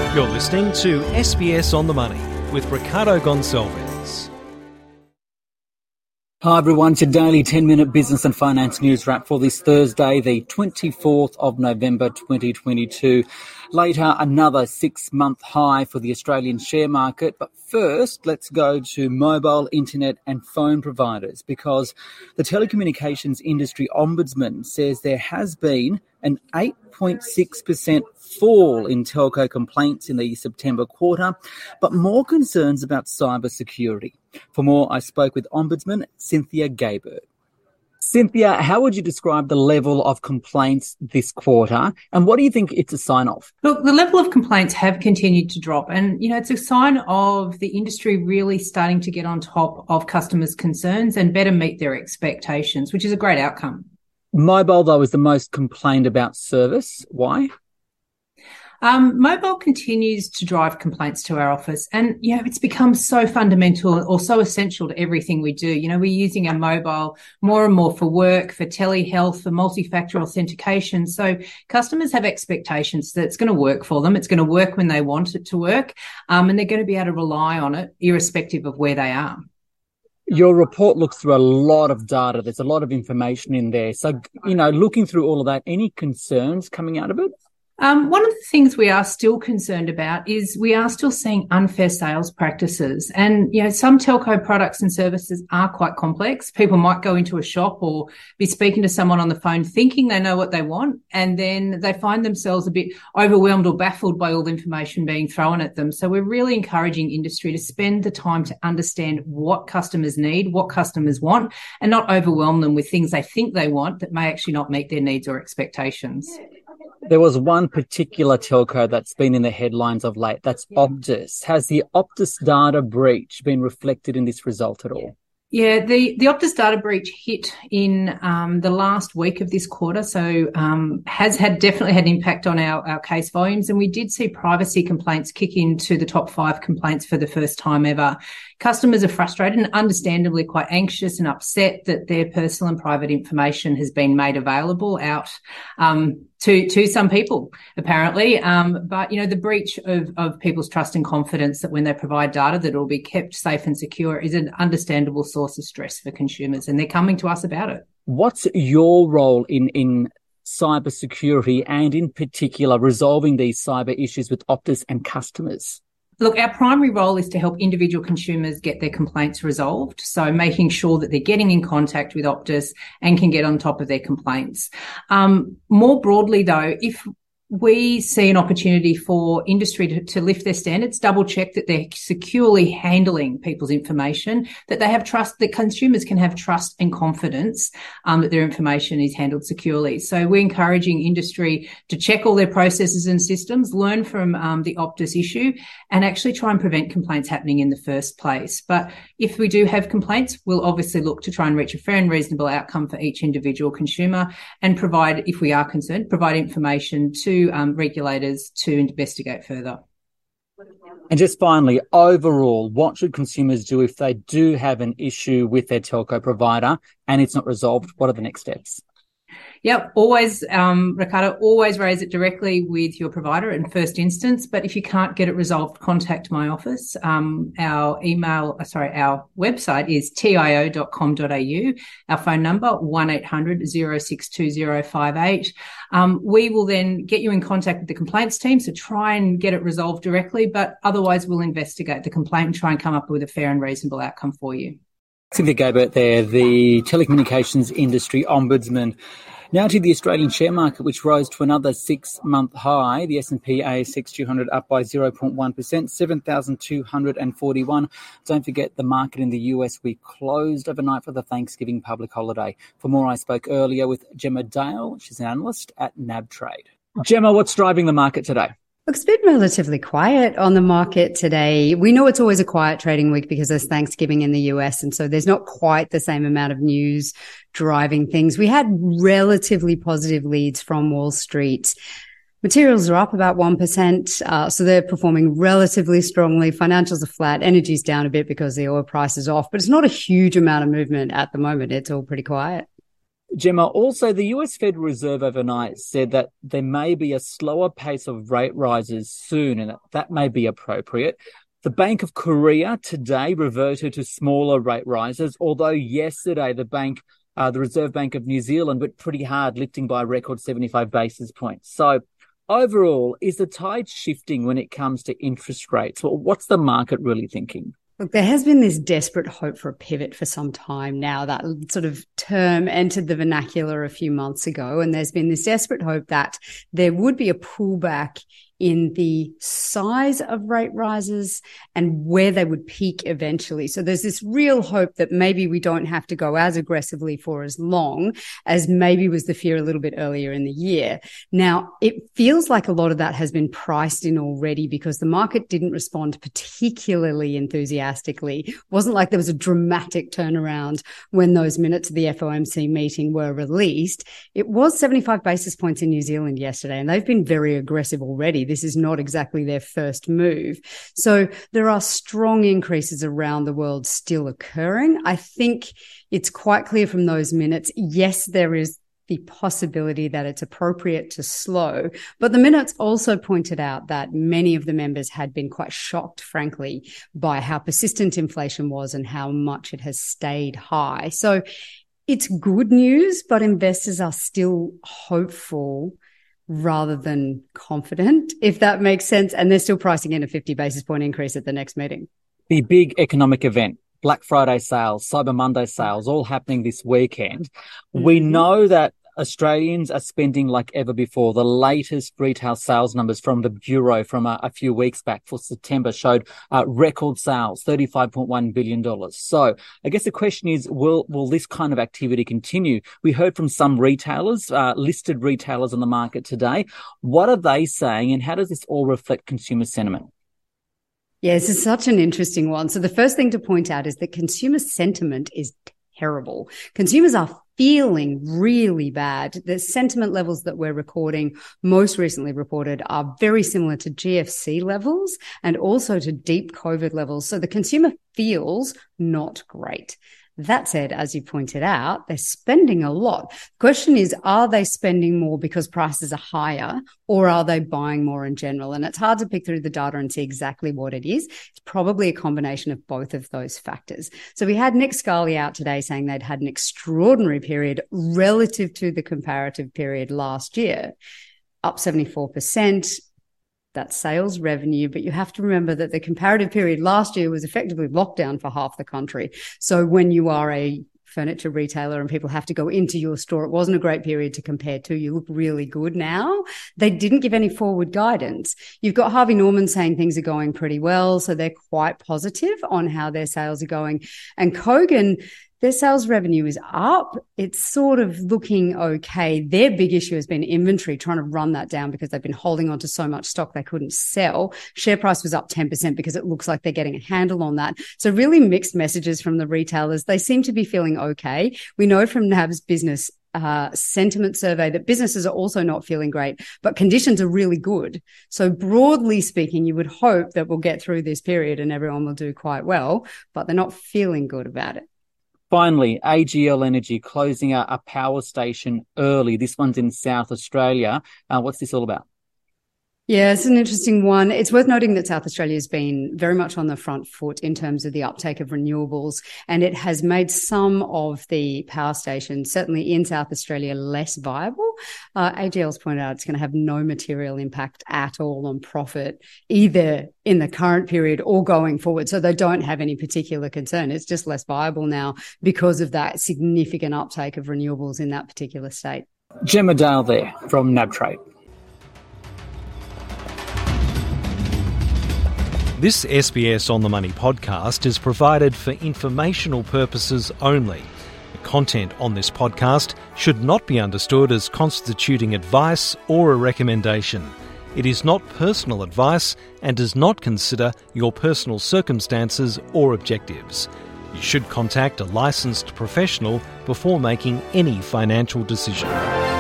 You're listening to SBS On The Money with Ricardo Gonçalves. Hi everyone, it's your daily 10-minute business and finance news wrap for this Thursday, the 24th of November 2022. Later, another 6-month high for the Australian share market. But first, let's go to mobile, internet and phone providers, because the Telecommunications Industry Ombudsman says there has been an 8.6% fall in telco complaints in the September quarter, but more concerns about cyber security. For more, I spoke with Ombudsman Cynthia Gaybert. Cynthia, how would you describe the level of complaints this quarter, and what do you think it's a sign of? Look, the level of complaints have continued to drop, and, it's a sign of the industry really starting to get on top of customers' concerns and better meet their expectations, which is a great outcome. Mobile, though, is the most complained about service. Why? Mobile continues to drive complaints to our office, and it's become so fundamental or so essential to everything we do. We're using our mobile more and more for work, for telehealth, for multi-factor authentication. So customers have expectations that it's going to work for them. It's going to work when they want it to work, and they're going to be able to rely on it irrespective of where they are. Your report looks through a lot of data. There's a lot of information in there. So, looking through all of that, any concerns coming out of it? One of the things we are still concerned about is we are still seeing unfair sales practices. And, some telco products and services are quite complex. People might go into a shop or be speaking to someone on the phone thinking they know what they want, and then they find themselves a bit overwhelmed or baffled by all the information being thrown at them. So we're really encouraging industry to spend the time to understand what customers need, what customers want, and not overwhelm them with things they think they want that may actually not meet their needs or expectations. There was one particular telco that's been in the headlines of late. That's Optus. Has the Optus data breach been reflected in this result at all? Yeah, the Optus data breach hit in the last week of this quarter, so has definitely had an impact on our case volumes, and we did see privacy complaints kick into the top 5 complaints for the first time ever. Customers are frustrated and understandably quite anxious and upset that their personal and private information has been made available out to some people, apparently. But, the breach of people's trust and confidence that when they provide data that it will be kept safe and secure is an understandable source of stress for consumers, and they're coming to us about it. What's your role in cyber security and in particular resolving these cyber issues with Optus and customers? Look, our primary role is to help individual consumers get their complaints resolved. So making sure that they're getting in contact with Optus and can get on top of their complaints. More broadly, though, if we see an opportunity for industry to lift their standards, double check that they're securely handling people's information, that they have trust, that consumers can have trust and confidence that their information is handled securely. So we're encouraging industry to check all their processes and systems, learn from the Optus issue, and actually try and prevent complaints happening in the first place. But if we do have complaints, we'll obviously look to try and reach a fair and reasonable outcome for each individual consumer and provide, if we are concerned, provide information to regulators to investigate further. And just finally, overall, what should consumers do if they do have an issue with their telco provider and it's not resolved? What are the next steps? Yep, always, Ricardo, always raise it directly with your provider in first instance. But if you can't get it resolved, contact my office. Our website is tio.com.au. Our phone number, 1800 062058. We will then get you in contact with the complaints team, so try and get it resolved directly. But otherwise, we'll investigate the complaint and try and come up with a fair and reasonable outcome for you. Cynthia Gaybert there, the Telecommunications Industry Ombudsman. Now to the Australian share market, which rose to another 6-month high. The S&P ASX 200 up by 0.1%, 7,241. Don't forget the market in the US, we closed overnight for the Thanksgiving public holiday. For more, I spoke earlier with Gemma Dale. She's an analyst at NAB Trade. Gemma, what's driving the market today? It's been relatively quiet on the market today. We know it's always a quiet trading week because there's Thanksgiving in the US, and so there's not quite the same amount of news driving things. We had relatively positive leads from Wall Street. Materials are up about 1%, so they're performing relatively strongly. Financials are flat. Energy's down a bit because the oil price is off, but it's not a huge amount of movement at the moment. It's all pretty quiet. Gemma, also the US Federal Reserve overnight said that there may be a slower pace of rate rises soon, and that may be appropriate. The Bank of Korea today reverted to smaller rate rises, although yesterday the Reserve Bank of New Zealand went pretty hard, lifting by a record 75 basis points. So overall, is the tide shifting when it comes to interest rates? Well, what's the market really thinking? Look, there has been this desperate hope for a pivot for some time now. That sort of term entered the vernacular a few months ago, and there's been this desperate hope that there would be a pullback in the size of rate rises and where they would peak eventually. So there's this real hope that maybe we don't have to go as aggressively for as long as maybe was the fear a little bit earlier in the year. Now, it feels like a lot of that has been priced in already because the market didn't respond particularly enthusiastically. It wasn't like there was a dramatic turnaround when those minutes of the FOMC meeting were released. It was 75 basis points in New Zealand yesterday, and they've been very aggressive already. This is not exactly their first move. So there are strong increases around the world still occurring. I think it's quite clear from those minutes, yes, there is the possibility that it's appropriate to slow. But the minutes also pointed out that many of the members had been quite shocked, frankly, by how persistent inflation was and how much it has stayed high. So it's good news, but investors are still hopeful rather than confident, if that makes sense. And they're still pricing in a 50 basis point increase at the next meeting. The big economic event, Black Friday sales, Cyber Monday sales, all happening this weekend. Mm-hmm. We know that Australians are spending like ever before. The latest retail sales numbers from the Bureau from a few weeks back for September showed record sales, $35.1 billion. So I guess the question is, will this kind of activity continue? We heard from some retailers, listed retailers on the market today. What are they saying, and how does this all reflect consumer sentiment? Yeah, this is such an interesting one. So the first thing to point out is that consumer sentiment is terrible. Consumers are feeling really bad. The sentiment levels that we're recording, most recently reported, are very similar to GFC levels and also to deep COVID levels. So the consumer feels not great. That said, as you pointed out, they're spending a lot. The question is, are they spending more because prices are higher, or are they buying more in general? And it's hard to pick through the data and see exactly what it is. It's probably a combination of both of those factors. So we had Nick Scali out today saying they'd had an extraordinary period relative to the comparative period last year, up 74%. That's sales revenue, but you have to remember that the comparative period last year was effectively lockdown for half the country. So when you are a furniture retailer and people have to go into your store, it wasn't a great period to compare to. You look really good now. They didn't give any forward guidance. You've got Harvey Norman saying things are going pretty well, so they're quite positive on how their sales are going. And Kogan, their sales revenue is up. It's sort of looking okay. Their big issue has been inventory, trying to run that down because they've been holding on to so much stock they couldn't sell. Share price was up 10% because it looks like they're getting a handle on that. So really mixed messages from the retailers. They seem to be feeling okay. We know from NAB's business sentiment survey that businesses are also not feeling great, but conditions are really good. So broadly speaking, you would hope that we'll get through this period and everyone will do quite well, but they're not feeling good about it. Finally, AGL Energy closing a power station early. This one's in South Australia. What's this all about? Yeah, it's an interesting one. It's worth noting that South Australia has been very much on the front foot in terms of the uptake of renewables, and it has made some of the power stations, certainly in South Australia, less viable. AGL's pointed out it's going to have no material impact at all on profit, either in the current period or going forward. So they don't have any particular concern. It's just less viable now because of that significant uptake of renewables in that particular state. Gemma Dale there from NAB Trade. This SBS On The Money podcast is provided for informational purposes only. The content on this podcast should not be understood as constituting advice or a recommendation. It is not personal advice and does not consider your personal circumstances or objectives. You should contact a licensed professional before making any financial decision.